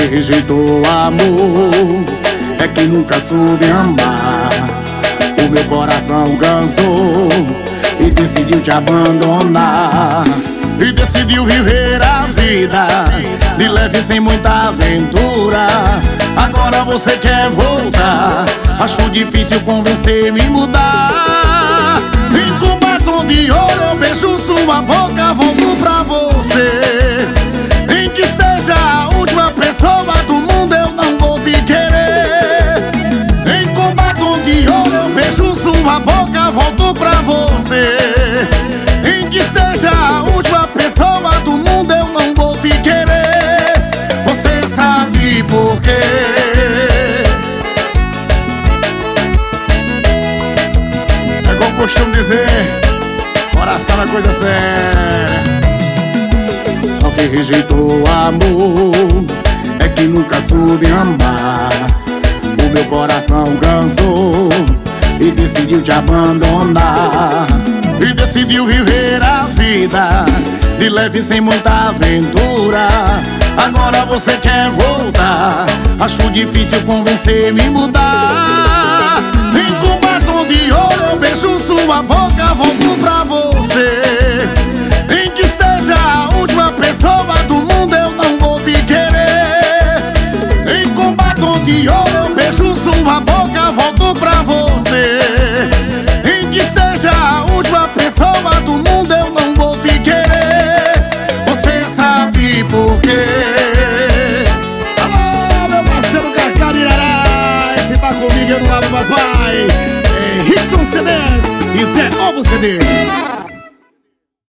rejeitou o amor é que nunca soube amar. O meu coração cansou e decidiu te abandonar. E decidiu viver a vida de leve sem muita aventura. Agora você quer voltar, acho difícil convencer-me a mudar. E com batom de ouro eu beijo sua boca, volto pra você. Nem que seja a última pessoa do mundo, eu não vou te querer. Nem com batom de ouro eu beijo sua boca, volto pra você. Nem que seja a última pessoa do mundo, eu não vou te querer. Você sabe por quê? É como costumo dizer, coração é coisa séria. Só que rejeitou o amor é que nunca soube amar. O meu coração cansou e decidiu te abandonar. E decidiu viver a vida de leve sem muita aventura. Agora você quer voltar, acho difícil convencer-me a mudar. Nem com batom de ouro eu beijo sua boca, volto pra você. Nem que seja a última pessoa do mundo, eu não vou te querer. Nem com batom de ouro eu beijo sua boca, volto pra você. Nem que seja a última pessoa do mundo, eu não vou te querer. Você sabe por quê? Alô, meu parceiro Carcarirará, esse tá comigo, eu não abro papai. É Rickson CDs e Zé Ovo CDs.